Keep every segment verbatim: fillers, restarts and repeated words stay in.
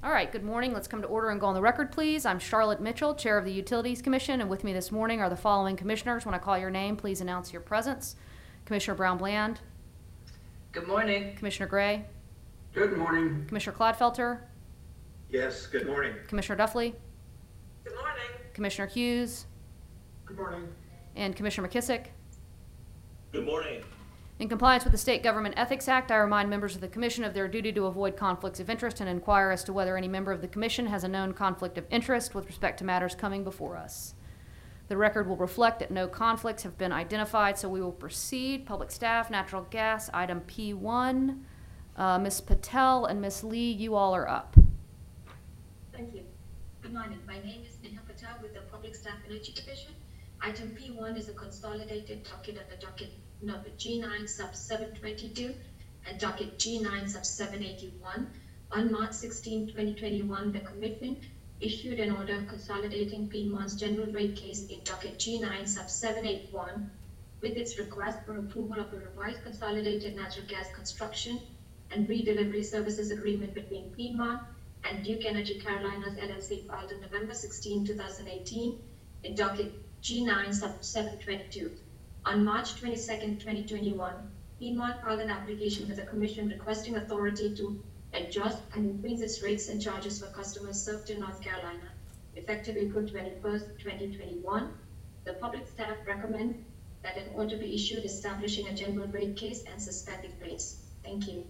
All right, good morning. Let's come to order and go on the record, please. I'm Charlotte Mitchell, Chair of the Utilities Commission, and with me this morning are the following commissioners. When I call your name, please announce your presence. Commissioner Brown-Bland. Good morning. Commissioner Gray. Good morning. Commissioner Clodfelter. Yes, good morning. Commissioner Duffley. Good morning. Commissioner Hughes. Good morning. And Commissioner McKissick. Good morning. In compliance with the State Government Ethics Act, I remind members of the Commission of their duty to avoid conflicts of interest and inquire as to whether any member of the Commission has a known conflict of interest with respect to matters coming before us. The record will reflect that no conflicts have been identified, so we will proceed. Public staff, natural gas, item P one. Uh, Miz Patel and Miz Lee, you all are up. Thank you. Good morning. My name is Neha Patel with the Public Staff Energy Division. Item P one is a consolidated docket under docket number G nine sub seven twenty-two and docket G nine sub seven eighty-one. On March sixteenth, twenty twenty-one, the Commission issued an order consolidating Piedmont's general rate case in docket G nine sub seven eighty-one with its request for approval of a revised consolidated natural gas construction and redelivery services agreement between Piedmont and Duke Energy Carolinas L L C filed on November sixteenth, two thousand eighteen in docket G nine sub seven twenty-two. On March twenty-second, twenty twenty-one, Piedmont filed an application with the Commission requesting authority to adjust and increase its rates and charges for customers served in North Carolina, effective April twenty-first, twenty twenty-one. The public staff recommends that an order be issued establishing a general rate case and suspending rates. Thank you.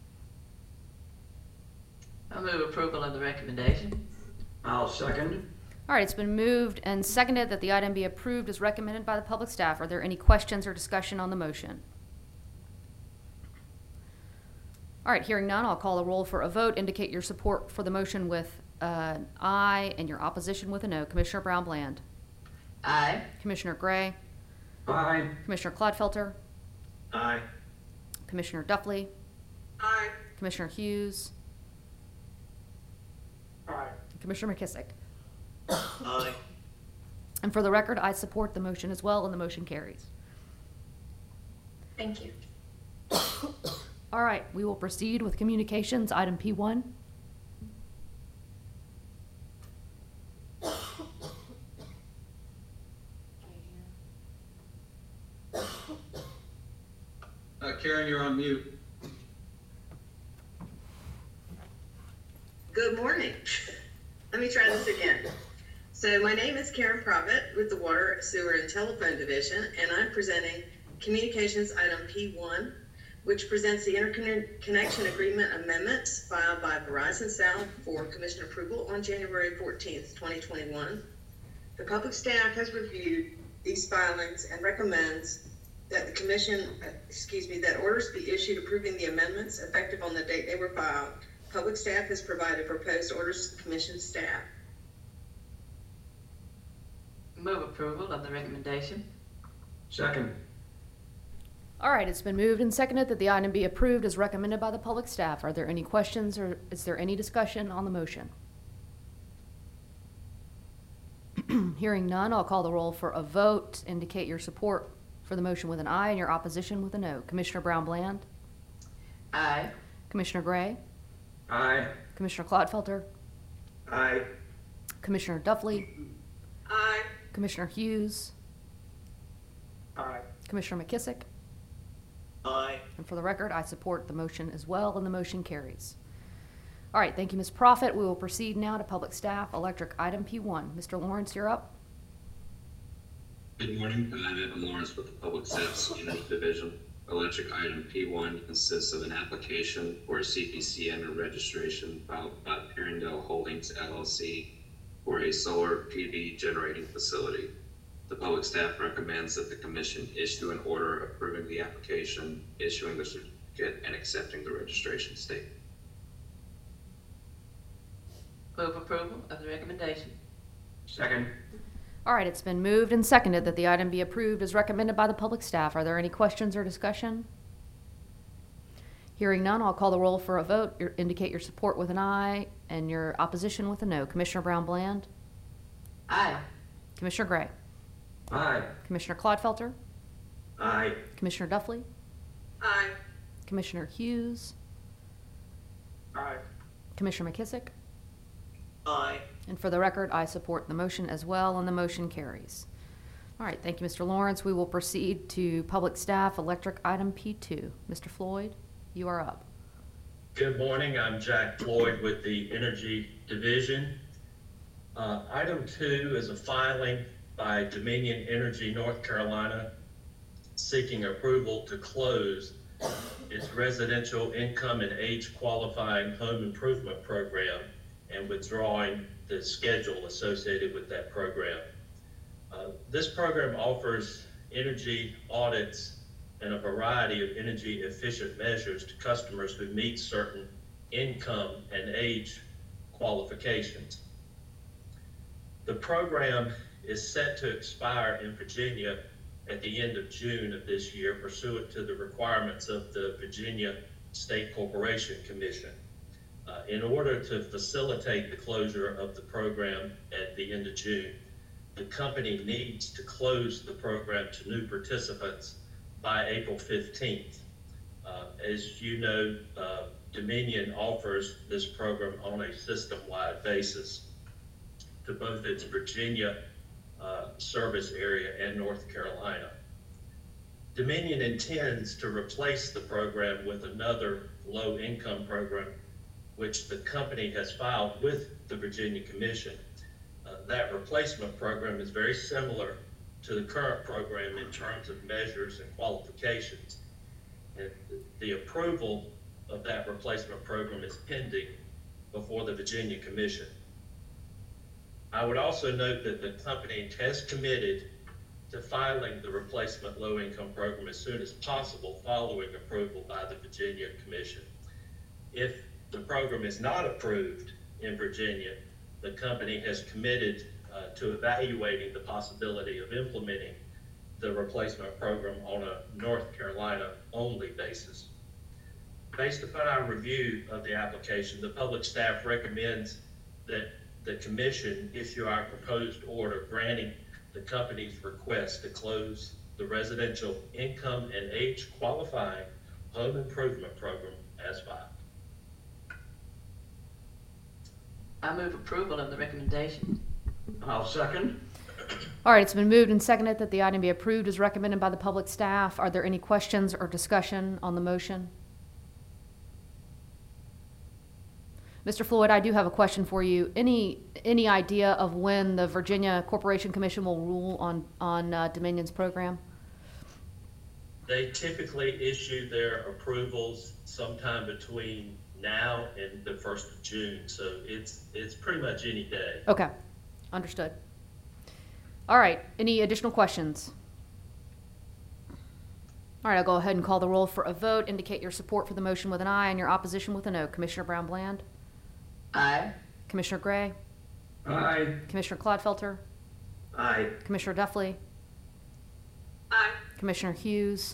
I move approval of the recommendation. I'll second. All right, it's been moved and seconded that the item be approved as recommended by the public staff. Are there any questions or discussion on the motion? All right, hearing none, I'll call the roll for a vote. Indicate your support for the motion with uh, an aye and your opposition with a no. Commissioner Brown-Bland. Aye. Commissioner Gray. Aye. Commissioner Clodfelter. Aye. Commissioner Duffley. Aye. Commissioner Hughes. Aye. Commissioner McKissick. Aye. And for the record, I support the motion as well, and the motion carries. Thank you. All right, we will proceed with communications, item P one. Uh, Karen, you're on mute. Good morning. Let me try this again. So my name is Karen Provitt with the Water, Sewer, and Telephone Division, and I'm presenting communications item P one, which presents the interconnection agreement amendments filed by Verizon South for commission approval on January fourteenth, twenty twenty-one. The public staff has reviewed these filings and recommends that the commission, excuse me, that orders be issued approving the amendments effective on the date they were filed. Public staff has provided proposed orders to the commission staff. Move approval of the recommendation. Second. All right, it's been moved and seconded that the item be approved as recommended by the public staff. Are there any questions or is there any discussion on the motion? Hearing none, I'll call the roll for a vote. Indicate your support for the motion with an aye and your opposition with a no. Commissioner Brown-Bland. Aye. Commissioner Gray. Aye. Commissioner Clodfelter. Aye. Commissioner Duffley. Aye. Commissioner Hughes. Aye. Commissioner McKissick. Aye. And for the record, I support the motion as well, and the motion carries. All right, thank you, Miz Profit. We will proceed now to public staff, electric item P one. Mister Lawrence, you're up. Good morning. I'm Evan Lawrence with the Public Staff's Energy Division. Electric item P one consists of an application for a C P C N registration filed by Perrindale Holdings L L C for a solar P V generating facility. The public staff recommends that the commission issue an order approving the application, issuing the certificate, and accepting the registration statement. Move approval of the recommendation. Second. All right, it's been moved and seconded that the item be approved as recommended by the public staff. Are there any questions or discussion? Hearing none, I'll call the roll for a vote. Your, indicate your support with an aye and your opposition with a no. Commissioner Brown-Bland. Aye. Commissioner Gray. Aye. Commissioner Clodfelter. Aye. Commissioner Duffley. Aye. Commissioner Hughes. Aye. Commissioner McKissick. Aye. And for the record, I support the motion as well, and the motion carries. All right, thank you, Mister Lawrence. We will proceed to Public Staff Electric Item P two. Mister Floyd, you are up. Good morning, I'm Jack Floyd with the Energy Division. Uh, item two is a filing by Dominion Energy North Carolina seeking approval to close its residential income and age qualifying home improvement program and withdrawing the schedule associated with that program. Uh, this program offers energy audits and a variety of energy efficient measures to customers who meet certain income and age qualifications. The program is set to expire in Virginia at the end of June of this year pursuant to the requirements of the Virginia State Corporation Commission. Uh, in order to facilitate the closure of the program at the end of June, the company needs to close the program to new participants by April fifteenth. Uh, as you know, uh, Dominion offers this program on a system-wide basis to both its Virginia uh, service area and North Carolina. Dominion intends to replace the program with another low-income program, which the company has filed with the Virginia Commission. Uh, that replacement program is very similar to the current program in terms of measures and qualifications. And the approval of that replacement program is pending before the Virginia Commission. I would also note that the company has committed to filing the replacement low-income program as soon as possible following approval by the Virginia Commission. If the program is not approved in Virginia, the company has committed uh, to evaluating the possibility of implementing the replacement program on a North Carolina only basis. Based upon our review of the application, the public staff recommends that the commission issue our proposed order granting the company's request to close the residential income and age qualifying home improvement program as filed. I move approval of the recommendation. I'll second. All right, it's been moved and seconded that the item be approved as recommended by the public staff. Are there any questions or discussion on the motion? Mister Floyd, I do have a question for you. Any any idea of when the Virginia Corporation Commission will rule on, on uh, Dominion's program? They typically issue their approvals sometime between now and the first of June, so it's it's pretty much any day. Okay, understood. All right, any additional questions? All right, I'll go ahead and call the roll for a vote. Indicate your support for the motion with an aye and your opposition with a no. Commissioner Brown-Bland? Aye. Commissioner Gray? Aye. Commissioner Clodfelter? Aye. Commissioner Duffley? Aye. Commissioner Hughes?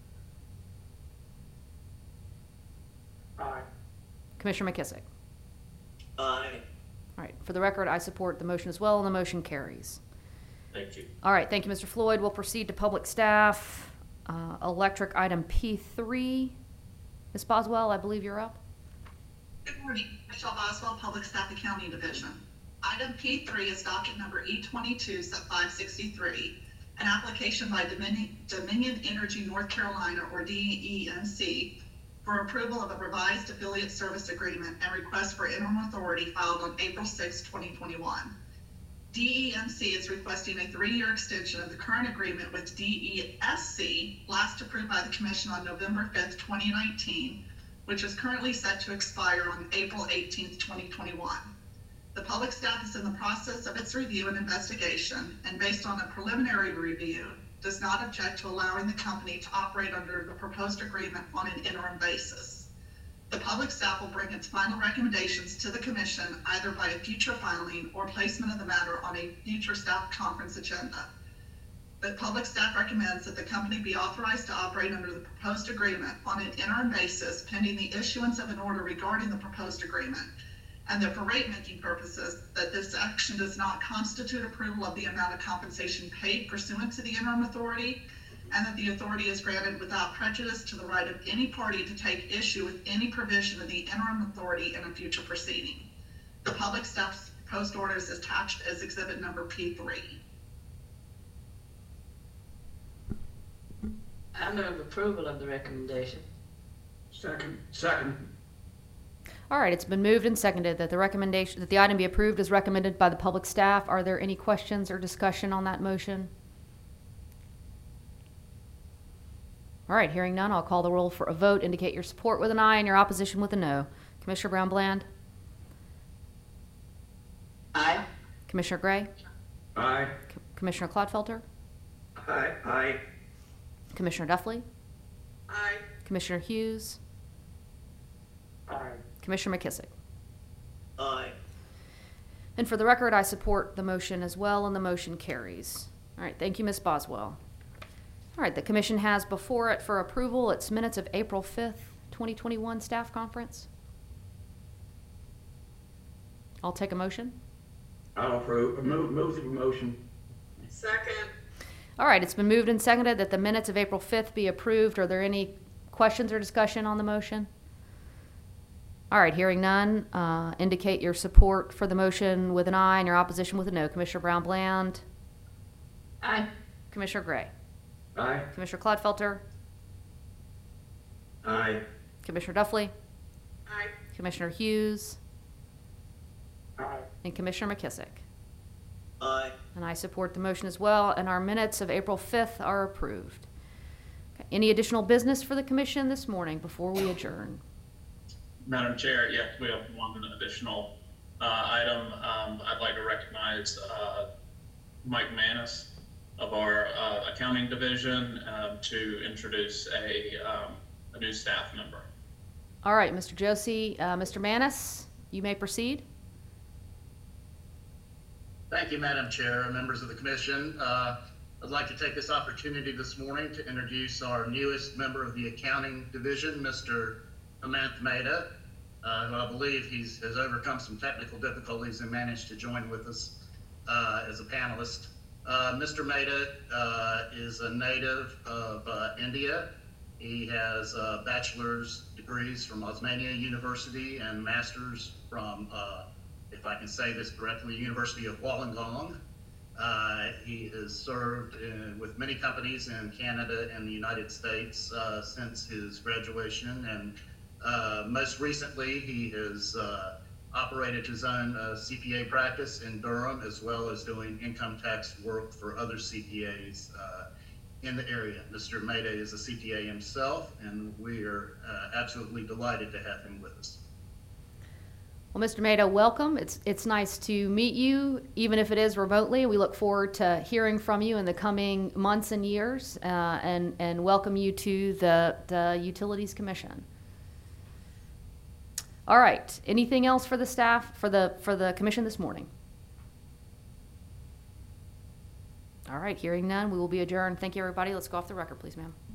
Aye. Commissioner McKissick? Aye. All right, for the record, I support the motion as well, and the motion carries. Thank you. All right, thank you, Mister Floyd. We'll proceed to public staff. Uh, electric item P three. Miz Boswell, I believe you're up. Good morning, Michelle Boswell, Public Staff Accounting Division. Item P three is docket number E twenty-two, sub five sixty-three, an application by Dominion, Dominion Energy North Carolina, or D E N C, for approval of a revised affiliate service agreement and request for interim authority filed on April sixth, twenty twenty-one. D E N C is requesting a three-year extension of the current agreement with D E S C, last approved by the Commission on November fifth, twenty nineteen, which is currently set to expire on April eighteenth, twenty twenty-one. The public staff is in the process of its review and investigation, and based on a preliminary review, does not object to allowing the company to operate under the proposed agreement on an interim basis. The public staff will bring its final recommendations to the Commission either by a future filing or placement of the matter on a future staff conference agenda. The public staff recommends that the company be authorized to operate under the proposed agreement on an interim basis pending the issuance of an order regarding the proposed agreement, and that for rate-making purposes, that this action does not constitute approval of the amount of compensation paid pursuant to the interim authority, and that the authority is granted without prejudice to the right of any party to take issue with any provision of the interim authority in a future proceeding. The public staff Proposed order is attached as exhibit number P three. I move approval of the recommendation. Second. Second. All right, it's been moved and seconded that the recommendation, that the item be approved as recommended by the public staff. Are there any questions or discussion on that motion? All right, hearing none, I'll call the roll for a vote. Indicate your support with an aye and your opposition with a no. Commissioner Brown Bland? Aye. Commissioner Gray? Aye. C- Commissioner Clodfelter? Aye. Aye. Commissioner Duffley? Aye. Commissioner Hughes? Aye. Commissioner McKissick? Aye. And for the record, I support the motion as well, and the motion carries. All right, thank you, Miz Boswell. All right, the commission has before it for approval its minutes of April fifth, twenty twenty-one staff conference. I'll take a motion. I'll approve, move, move the motion. Second. All right, it's been moved and seconded that the minutes of April fifth be approved. Are there any questions or discussion on the motion? All right, hearing none, uh, indicate your support for the motion with an aye and your opposition with a no. Commissioner Brown Bland? Aye. Commissioner Gray? Aye. Commissioner Clodfelter? Aye. Commissioner Duffley? Aye. Commissioner Hughes? Aye. And Commissioner McKissick? Aye. And I support the motion as well, and our minutes of April fifth are approved. Okay. Any additional business for the commission this morning before we adjourn? Madam Chair, yeah, we have one additional uh, item. Um, I'd like to recognize uh, Mike Manis of our uh, accounting division um, to introduce a, um, a new staff member. All right, Mister Josie, uh, Mister Manis, you may proceed. Thank you, Madam Chair, members of the commission. Uh, I'd like to take this opportunity this morning to introduce our newest member of the accounting division, Mister Amanth Mehta, uh, who I believe he's has overcome some technical difficulties and managed to join with us uh, as a panelist. Uh, Mister Mehta uh, is a native of uh, India. He has uh, bachelor's degrees from Osmania University and master's from, uh, if I can say this correctly, University of Wollongong. Uh, he has served in, with many companies in Canada and the United States uh, since his graduation, and uh, most recently he has uh, operated his own uh, C P A practice in Durham, as well as doing income tax work for other C P As uh, in the area. Mister Mehta is a C P A himself, and we are uh, absolutely delighted to have him with us. Well, Mister Mehta, welcome. It's it's nice to meet you, even if it is remotely. We look forward to hearing from you in the coming months and years, uh, and and welcome you to the the Utilities Commission. All right. Anything else for the staff for the for the commission this morning? All right. Hearing none, we will be adjourned. Thank you, everybody. Let's go off the record, please, ma'am.